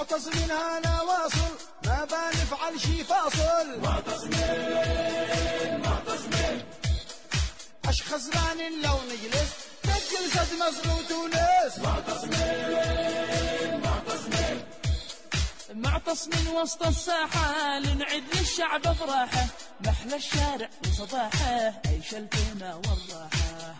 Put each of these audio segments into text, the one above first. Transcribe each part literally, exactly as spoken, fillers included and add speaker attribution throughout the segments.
Speaker 1: معتصمين أنا واصل ما بنفعل شي فاصل معتصمين معتصمين أش خسران لو نجلس جلسة مصر وتونس معتصمين معتصمين
Speaker 2: معتصمين وسط الساحة لنعد للشعب افراحه محلى الشارع وصباحه عيش الفينا والراحة.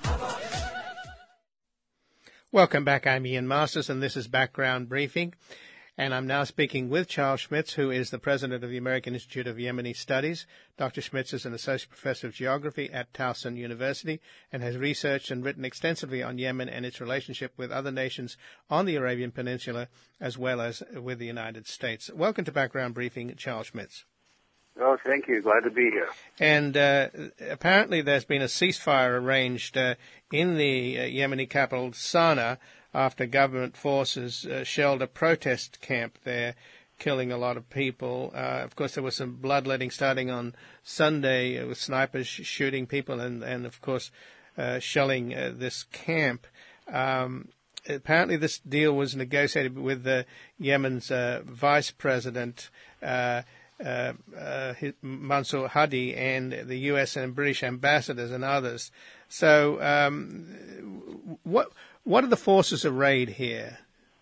Speaker 3: Welcome back. I'm Ian Masters, and this is Background Briefing. And I'm now speaking with Charles Schmitz, who is the president of the American Institute of Yemeni Studies. Doctor Schmitz is an associate professor of geography at Towson University and has researched and written extensively on Yemen and its relationship with other nations on the Arabian Peninsula, as well as with the United States. Welcome to Background Briefing, Charles Schmitz.
Speaker 4: Oh, thank you. Glad to be here.
Speaker 3: And uh, apparently there's been a ceasefire arranged uh, in the uh, Yemeni capital, Sana'a, after government forces uh, shelled a protest camp there, killing a lot of people. Uh, of course, there was some bloodletting starting on Sunday uh, with snipers sh- shooting people and, and of course, uh, shelling uh, this camp. Um, apparently this deal was negotiated with the Yemen's uh, vice president, uh, uh, uh, Mansour Hadi, and the U S and British ambassadors and others. So um, what... What are the forces arrayed here?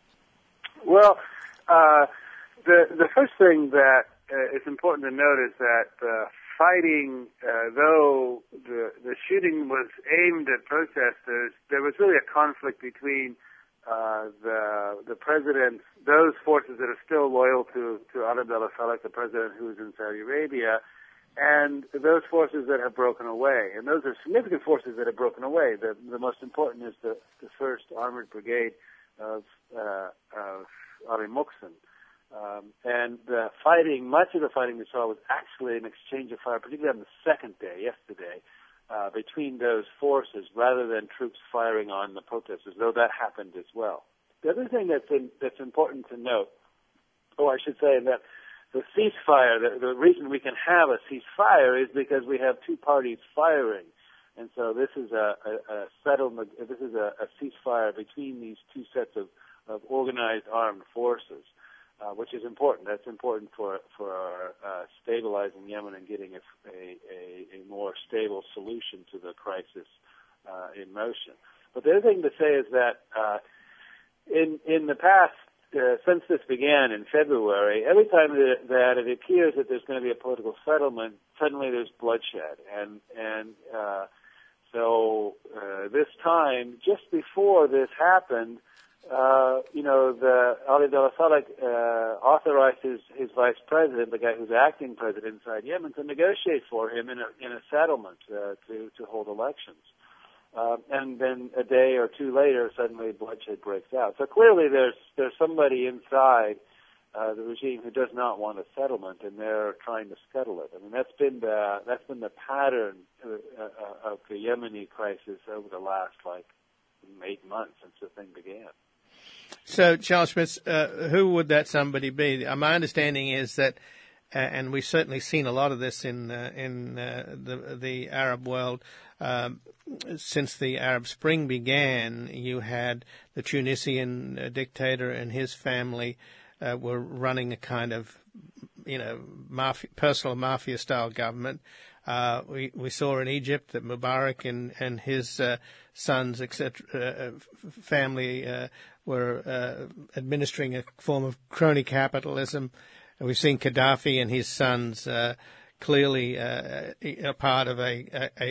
Speaker 4: Well, uh, the the first thing that uh, is important to note is that uh, fighting, uh, though the the shooting was aimed at protesters, there was really a conflict between uh, the the president, those forces that are still loyal to to Ali Abdullah Saleh, the president who is in Saudi Arabia, and those forces that have broken away. And those are significant forces that have broken away. The, the most important is the, the first Armored Brigade of, uh, of Ali Muqsim. Um, and the fighting, much of the fighting we saw was actually an exchange of fire, particularly on the second day, yesterday, uh, between those forces rather than troops firing on the protesters, though that happened as well. The other thing that's, in, that's important to note, oh, I should say that the ceasefire, the, the reason we can have a ceasefire is because we have two parties firing. And so this is a, a, a settlement, this is a, a ceasefire between these two sets of, of organized armed forces, uh, which is important. That's important for, for our, uh, stabilizing Yemen and getting a, a, a more stable solution to the crisis uh, in motion. But the other thing to say is that uh, in, in the past, Uh, since this began in February, every time that, that it appears that there's going to be a political settlement, suddenly there's bloodshed. And and uh, so uh, this time, just before this happened, uh, you know, the Ali Abdullah Saleh uh, authorized his, his vice president, the guy who's acting president inside Yemen, to negotiate for him in a, in a settlement uh, to, to hold elections. Uh, and then a day or two later, suddenly bloodshed breaks out. So clearly, there's there's somebody inside uh, the regime who does not want a settlement, and they're trying to scuttle it. I mean, that's been the that's been the pattern uh, uh, of the Yemeni crisis over the last like eight months since the thing began.
Speaker 3: So, Charles Schmitz, uh, who would that somebody be? Uh, my understanding is that, uh, and we've certainly seen a lot of this in uh, in uh, the the Arab world. Um, since the Arab Spring began, you had the Tunisian uh, dictator and his family uh, were running a kind of, you know, mafia, personal mafia-style government. Uh, we, we saw in Egypt that Mubarak and, and his uh, sons, et cetera, uh, family uh, were uh, administering a form of crony capitalism. And we've seen Gaddafi and his sons uh, clearly uh, a part of a, a, a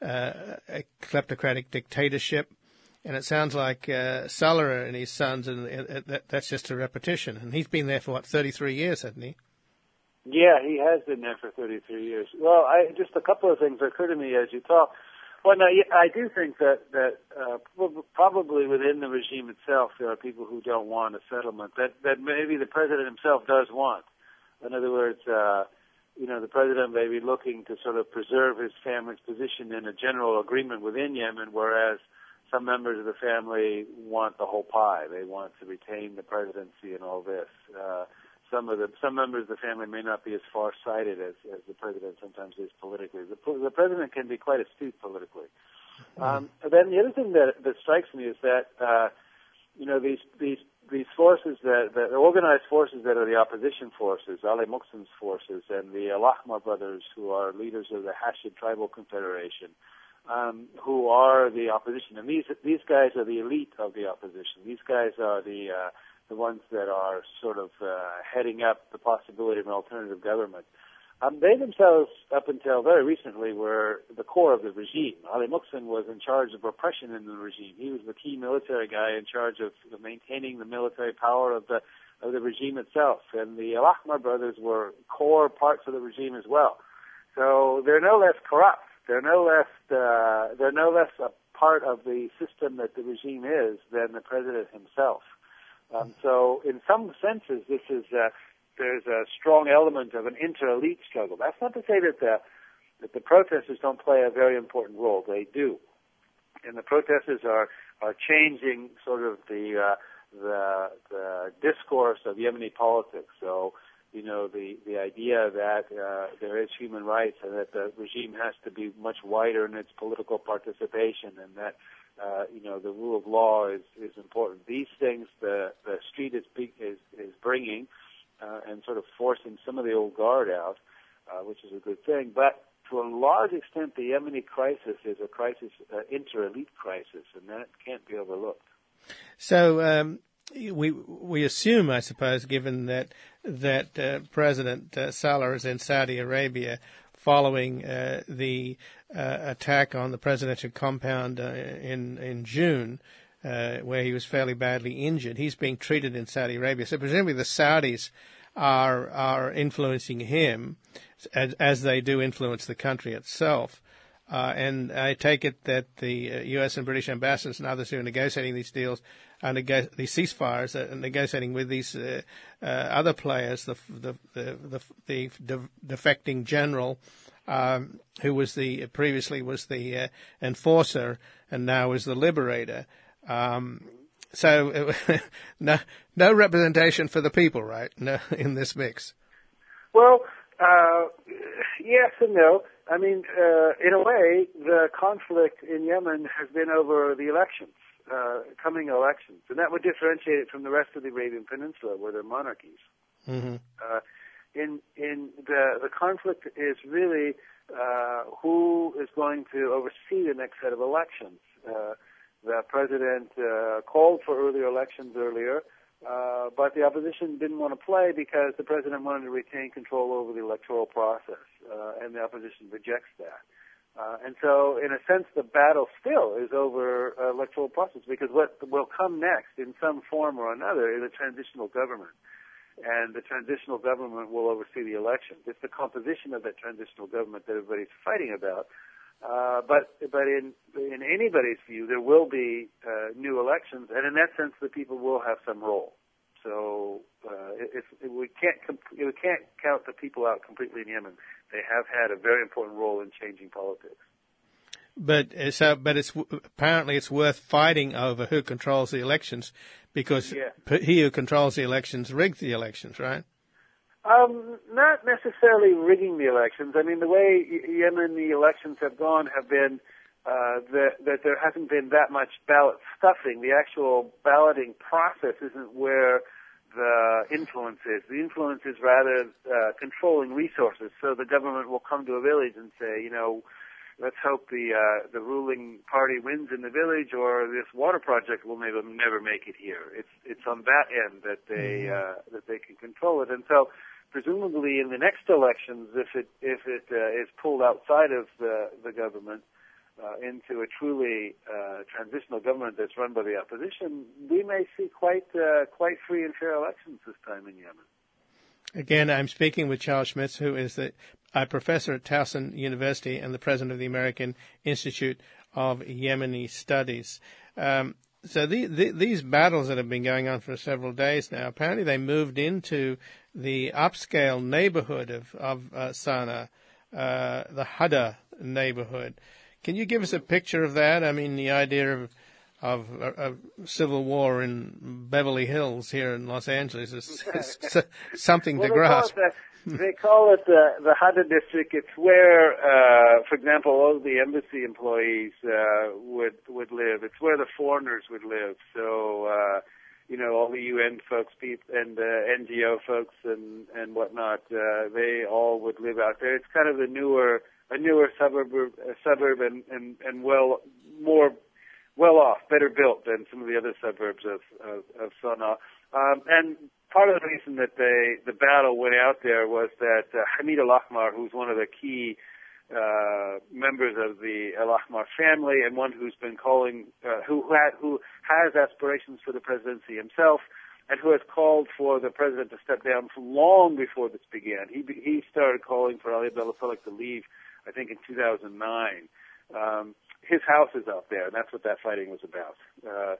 Speaker 3: Uh, a kleptocratic dictatorship, and it sounds like uh, Salah and his sons, and uh, that, that's just a repetition. And he's been there for what, thirty-three years, hasn't he?
Speaker 4: Yeah, he has been there for thirty-three years. Well, I, just a couple of things occur to me as you talk. Well, now, I do think that that uh, probably within the regime itself, there are people who don't want a settlement that that maybe the president himself does want. In other words. Uh, You know, the president may be looking to sort of preserve his family's position in a general agreement within Yemen, whereas some members of the family want the whole pie. They want to retain the presidency and all this. Uh, some of the some members of the family may not be as far-sighted as, as the president sometimes is politically. The, the president can be quite astute politically. Um, and then the other thing that, that strikes me is that, uh, you know, these these these forces, that the organized forces that are the opposition forces, Ali Muqsim's forces, and the Al Ahmar brothers, who are leaders of the Hashid Tribal Confederation, um, who are the opposition. And these these guys are the elite of the opposition. These guys are the uh, the ones that are sort of uh, heading up the possibility of an alternative government. Um, they themselves, up until very recently, were the core of the regime. Ali Muqsim was in charge of repression in the regime. He was the key military guy in charge of, of maintaining the military power of the of the regime itself. And the Al Ahmar brothers were core parts of the regime as well. So they're no less corrupt. They're no less uh, they're no less a part of the system that the regime is than the president himself. Um, so, in some senses, this is. Uh, There's a strong element of an inter-elite struggle. That's not to say that the that the protesters don't play a very important role. They do, and the protesters are are changing sort of the uh, the, the discourse of Yemeni politics. So, you know, the the idea that uh, there is human rights and that the regime has to be much wider in its political participation, and that uh, you know the rule of law is is important. These things the the street is is is bringing. Uh, and sort of forcing some of the old guard out, uh, which is a good thing. But to a large extent, the Yemeni crisis is a crisis, uh, inter-elite crisis, and that can't be overlooked.
Speaker 3: So um, we we assume, I suppose, given that that uh, President uh, Saleh is in Saudi Arabia following uh, the uh, attack on the presidential compound uh, in in June, Uh, where he was fairly badly injured. He's being treated in Saudi Arabia. So presumably the Saudis are are influencing him as, as they do influence the country itself. Uh, and I take it that the uh, U S and British ambassadors and others who are negotiating these deals, are nego- these ceasefires, are negotiating with these uh, uh, other players, the the the, the, the de- defecting general, um, who was the previously was the uh, enforcer and now is the liberator. Um, so no, no representation for the people, right? No, in this mix.
Speaker 4: Well, uh, yes and no. I mean, uh, in a way, the conflict in Yemen has been over the elections, uh, coming elections, and that would differentiate it from the rest of the Arabian Peninsula, where they're monarchies.
Speaker 3: Mm-hmm.
Speaker 4: Uh, in in the the conflict is really uh, who is going to oversee the next set of elections. Uh, The president uh, called for earlier elections earlier, uh, but the opposition didn't want to play because the president wanted to retain control over the electoral process, uh, and the opposition rejects that. Uh, and so, in a sense, the battle still is over uh, electoral process, because what will come next, in some form or another, is a transitional government. And the transitional government will oversee the elections. It's the composition of that transitional government that everybody's fighting about. Uh, but but in in anybody's view, there will be uh, new elections, and in that sense, the people will have some role. So uh, it, it, it, we can't comp- we can't count the people out completely in Yemen. They have had a very important role in changing politics.
Speaker 3: But so, but it's apparently it's worth fighting over who controls the elections, because
Speaker 4: yeah.
Speaker 3: he who controls the elections rigs the elections, right?
Speaker 4: Um, not necessarily rigging the elections. I mean, the way Yemen the elections have gone have been uh, that, that there hasn't been that much ballot stuffing. The actual balloting process isn't where the influence is. The influence is rather uh, controlling resources. So the government will come to a village and say, you know, let's hope the uh, the ruling party wins in the village, or this water project will never never make it here. It's it's on that end that they uh, that they can control it, and so. Presumably, in the next elections, if it if it uh, is pulled outside of the the government uh, into a truly uh, transitional government that's run by the opposition, we may see quite uh, quite free and fair elections this time in Yemen.
Speaker 3: Again, I'm speaking with Charles Schmitz, who is the a professor at Towson University and the president of the American Institute of Yemeni Studies. Um, So the, the, these battles that have been going on for several days now, apparently they moved into the upscale neighborhood of, of uh, Sana'a, uh, the Hada neighborhood. Can you give us a picture of that? I mean, the idea of, of, of civil war in Beverly Hills here in Los Angeles is, is something
Speaker 4: well,
Speaker 3: to grasp.
Speaker 4: They call it the, the Hada district. It's where, uh, for example, all of the embassy employees uh, would would live. It's where the foreigners would live. So, uh, you know, all the U N folks and uh, N G O folks and and whatnot. Uh, they all would live out there. It's kind of the newer, a newer suburb, a suburb, and and and well more well off, better built than some of the other suburbs of of, of Sana'a. Um, and part of the reason that they the battle went out there was that uh, Hamid Al-Ahmar, who's one of the key uh, members of the Al-Ahmar family and one who's been calling, uh, who had, who has aspirations for the presidency himself, and who has called for the president to step down from long before this began. He he started calling for Ali Abdullah Saleh to leave, I think, in two thousand nine. Um, his house is out there, and that's what that fighting was about. Uh,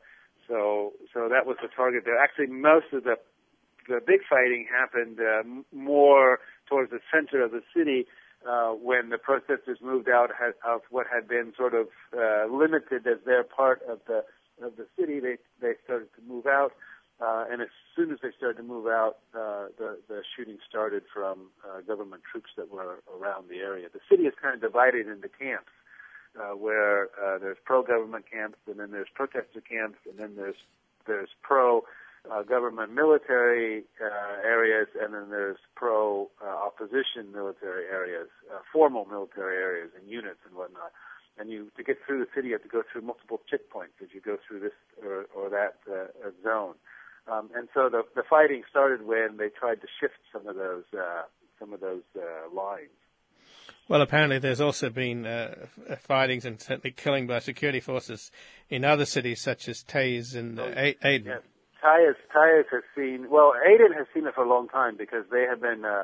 Speaker 4: so so that was the target there. Actually, most of the the big fighting happened uh, m- more towards the center of the city, Uh, when the protesters moved out of what had been sort of uh, limited as their part of the of the city, they they started to move out, uh, and as soon as they started to move out, uh, the the shooting started from uh, government troops that were around the area. The city is kind of divided into camps, uh, where uh, there's pro-government camps, and then there's protester camps, and then there's there's pro. Uh, government military uh, areas, and then there's pro-opposition uh, military areas, uh, formal military areas and units and whatnot. And you, to get through the city, you have to go through multiple checkpoints as you go through this or, or that uh, zone. Um, and so the, the fighting started when they tried to shift some of those uh, some of those uh, lines.
Speaker 3: Well, apparently there's also been uh, fightings and certainly killing by security forces in other cities such as Taiz and uh, Aden.
Speaker 4: Yes. Taiz, Taiz has seen, well, Aden has seen it for a long time because they have been, uh,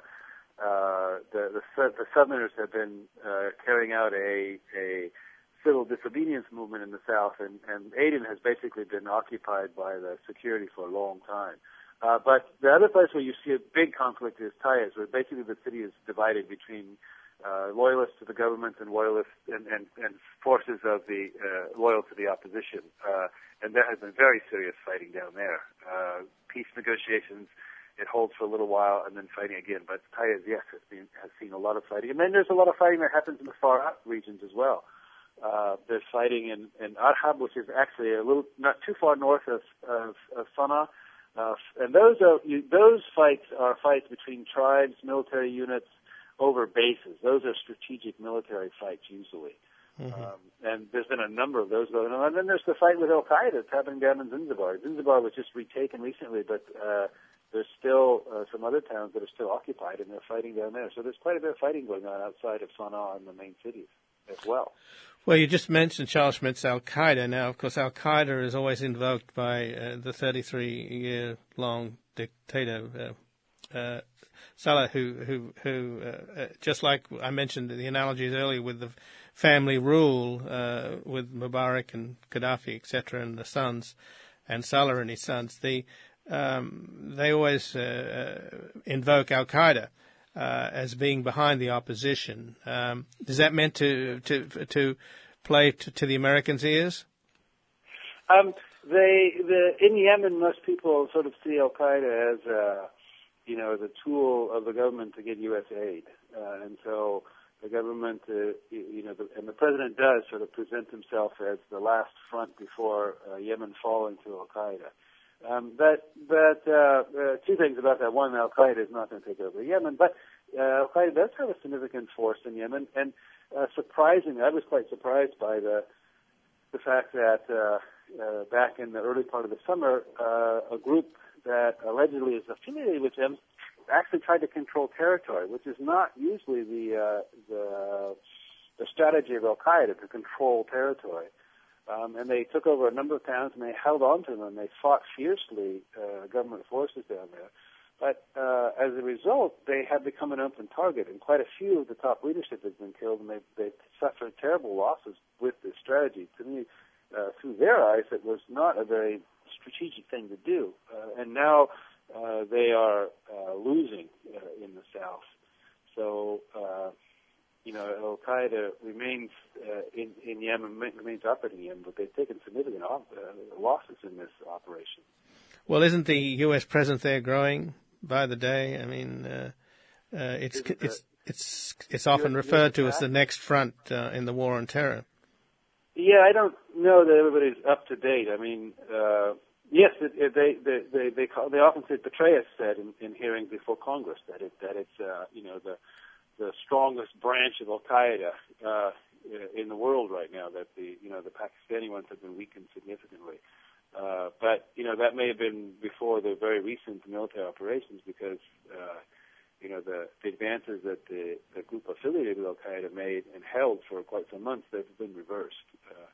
Speaker 4: uh, the, the, the Southerners have been uh, carrying out a, a civil disobedience movement in the South, and, and Aden has basically been occupied by the security for a long time. Uh, but the other place where you see a big conflict is Taiz, where basically the city is divided between uh, loyalists to the government and loyalists and, and, and forces of the uh, loyal to the opposition. Uh, and there has been very serious fighting down there. Uh, peace negotiations, it holds for a little while, and then fighting again. But Taiz, yes, has, been, has seen a lot of fighting. And then there's a lot of fighting that happens in the far out regions as well. Uh, there's fighting in, in Arhab, which is actually a little, not too far north of, of, of Sana'a. Uh, and those are, you, those fights are fights between tribes, military units, over bases. Those are strategic military fights usually. Mm-hmm. Um, and there's been a number of those going on. And then there's the fight with Al-Qaeda that's happening down in Zanzibar. Zanzibar was just retaken recently, but uh, there's still uh, some other towns that are still occupied, and they're fighting down there. So there's quite a bit of fighting going on outside of Sana'a and the main cities as well.
Speaker 3: Well, you just mentioned Charles Schmitt's Al-Qaeda. Now, of course, Al-Qaeda is always invoked by uh, the thirty-three-year-long dictator, uh, uh, Saleh, who, who, who uh, uh, just like I mentioned the analogies earlier with the family rule uh, with Mubarak and Gaddafi, et cetera, and the sons, and Saleh and his sons, the, um, they always uh, invoke Al-Qaeda uh, as being behind the opposition. Um, is that meant to to, to play to, to the Americans' ears?
Speaker 4: Um, they, the, in Yemen, most people sort of see Al-Qaeda as uh, you know, the tool of the government to get U S aid. Uh, and so the government, uh, you know, the, and the president does sort of present himself as the last front before uh, Yemen falling to Al-Qaeda. Um, but but uh, uh, two things about that. One, Al-Qaeda is not going to take over Yemen, but uh, Al-Qaeda does have a significant force in Yemen. And uh, surprisingly, I was quite surprised by the the fact that uh, uh, back in the early part of the summer, uh, a group that allegedly is affiliated with them actually tried to control territory, which is not usually the uh, the, the strategy of Al-Qaeda to control territory. Um, and they took over a number of towns, and they held on to them, and they fought fiercely, uh, government forces down there. But uh, as a result, they have become an open target, and quite a few of the top leadership has been killed, and they've, they've suffered terrible losses with this strategy. To me, uh, through their eyes, it was not a very strategic thing to do. Uh, and now uh, they are uh, losing uh, in the South. So, uh, you know, Al-Qaeda remains uh, in, in Yemen, remains operating in Yemen, but they've taken significant op- uh, losses in this operation.
Speaker 3: Well, isn't the U S presence there growing by the day? I mean, uh, uh, it's,
Speaker 4: it
Speaker 3: it's, it's, it's often referred to as the next front uh, in the war on terror.
Speaker 4: Yeah, I don't know that everybody's up to date. I mean, uh, Yes, it, it, they they they they, call, they often say Petraeus said in, in hearings before Congress that it that it's uh, you know the the strongest branch of Al Qaeda uh, in the world right now. That the you know the Pakistani ones have been weakened significantly. Uh, but you know that may have been before the very recent military operations, because uh, you know the, the advances that the, the group affiliated with Al Qaeda made and held for quite some months, they've been reversed. Uh,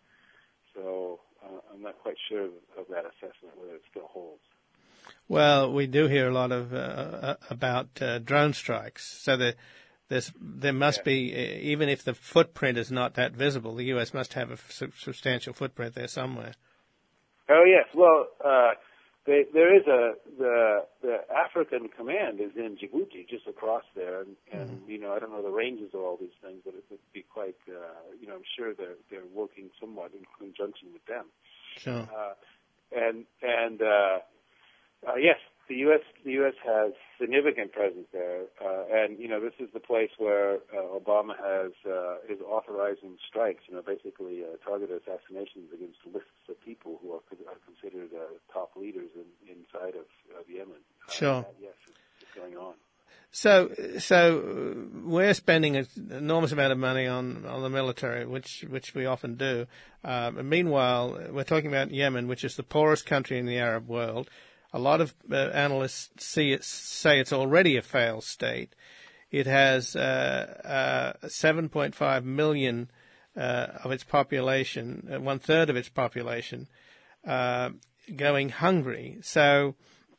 Speaker 4: so uh, I'm not quite sure of, of that assessment, whether it still holds.
Speaker 3: Well, we do hear a lot of uh, about uh, drone strikes. So the, there's, there must yeah. be, even if the footprint is not that visible, the U S must have a su- substantial footprint there somewhere.
Speaker 4: Oh yes, well, uh, they, there is a the the African command is in Djibouti, just across there, and, and mm. you know I don't know the ranges of all these things, but it would be quite uh, you know I'm sure they're they're working somewhat in conjunction with them.
Speaker 3: Sure.
Speaker 4: Uh, and and uh, uh, yes, the U S the U S has significant presence there, uh, and you know this is the place where uh, Obama has uh, is authorizing strikes, you know, basically uh, targeted assassinations against lists of people who are, are considered uh, top leaders in, inside of, of Yemen. Uh,
Speaker 3: sure.
Speaker 4: Yes, it's, it's going on.
Speaker 3: So, so we're spending an enormous amount of money on, on the military, which which we often do. Um, and meanwhile, we're talking about Yemen, which is the poorest country in the Arab world. A lot of uh, analysts see it, say it's already a failed state. It has uh, uh, seven point five million uh, of its population, uh, one third of its population, uh, going hungry. So,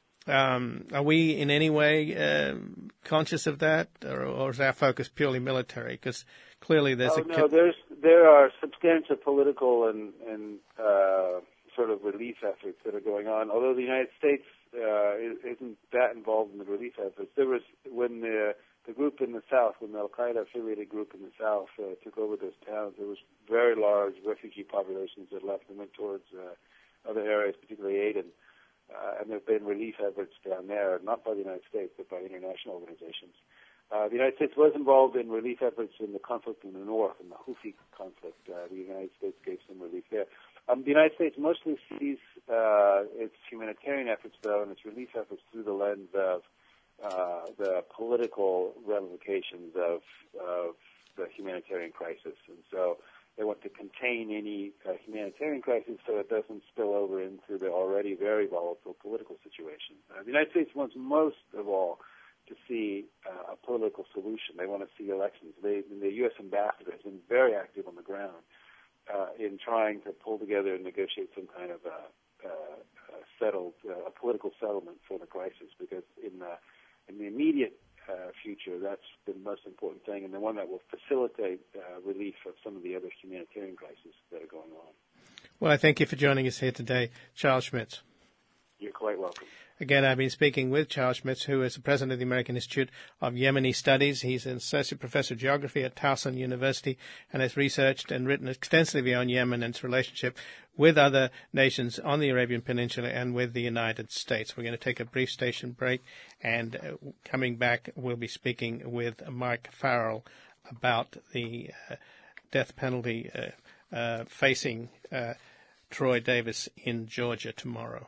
Speaker 3: um, are we in any way uh, conscious of that, or, or is our focus purely military? Because clearly there's
Speaker 4: oh,
Speaker 3: a
Speaker 4: no, there's there are substantial political and and uh, sort of relief efforts that are going on. Although the United States uh, isn't that involved in the relief efforts, there was when the the group in the south, when the Al Qaeda affiliated group in the south uh, took over those towns, there was very large refugee populations that left and went towards uh, other areas, particularly Aden. Uh, and there have been relief efforts down there, not by the United States, but by international organizations. Uh, the United States was involved in relief efforts in the conflict in the north, in the Houthi conflict. Uh, the United States gave some relief there. Um, the United States mostly sees uh, its humanitarian efforts, though, and its relief efforts through the lens of uh, the political ramifications of, of the humanitarian crisis. And so they want to contain any uh, humanitarian crisis so it doesn't spill over into the already very volatile political situation. Uh, the United States wants most of all to see uh, a political solution. They want to see elections. They, the U S ambassador has been very active on the ground uh, in trying to pull together and negotiate some kind of a, a, a settled, uh, a political settlement for the crisis, because in the, in the immediate uh, future, that's the most important thing, and the one that will facilitate uh, relief of some of the other humanitarian crises that are going on.
Speaker 3: Well, I thank you for joining us here today, Charles Schmitz.
Speaker 4: You're quite welcome.
Speaker 3: Again, I've been speaking with Charles Schmitz, who is the president of the American Institute of Yemeni Studies. He's an associate professor of geography at Towson University and has researched and written extensively on Yemen and its relationship with other nations on the Arabian Peninsula and with the United States. We're going to take a brief station break, and uh, coming back, we'll be speaking with Mike Farrell about the uh, death penalty uh, uh, facing uh, Troy Davis in Georgia tomorrow.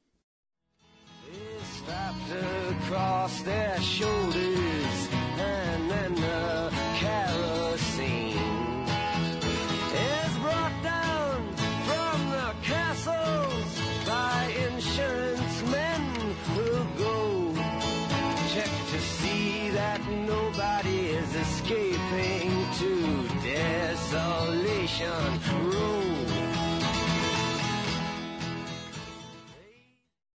Speaker 5: Strapped across their shoulders, and then the kerosene is brought down from the castles by insurance men who go check to see that nobody is escaping to desolation.